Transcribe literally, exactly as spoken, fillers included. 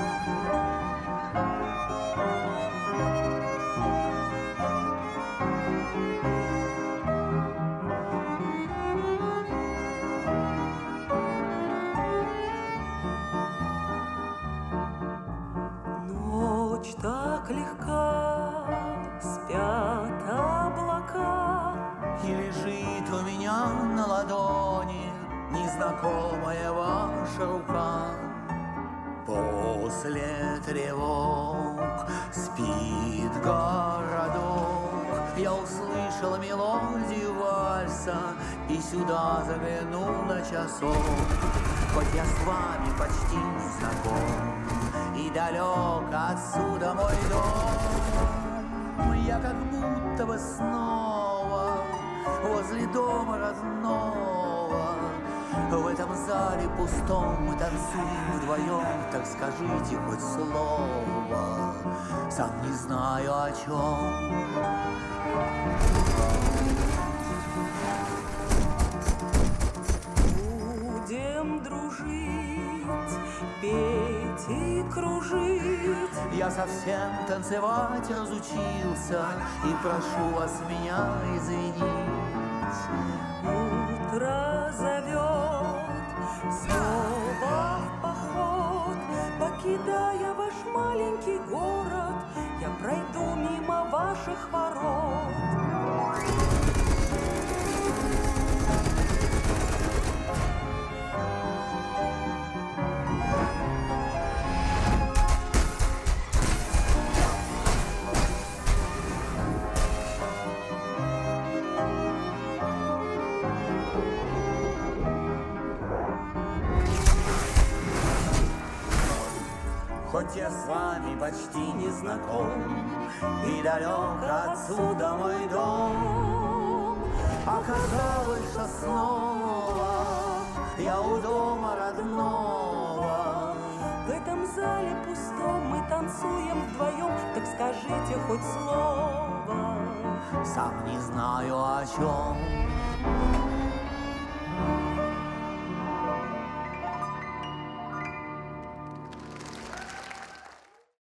Ночь так легка, спят облака, и лежит у меня на ладони незнакомая ваша рука. После тревог спит городок. Я услышал мелодию вальса и сюда заглянул на часок. Хоть я с вами почти не знаком и далек отсюда мой дом, я как будто бы снова возле дома родного. В этом зале пустом мы танцуем вдвоем, так скажите хоть слово, сам не знаю о чем. Будем дружить, петь и кружить. Я совсем танцевать разучился и прошу вас меня извинить. Утро зовет снова в поход, покидая ваш маленький город, я пройду мимо ваших ворот. Хоть я с вами почти не знаком и далек отсюда мой дом, оказалось, что снова я у дома родного. В этом зале пустом мы танцуем вдвоем, так скажите хоть слово, сам не знаю о чем.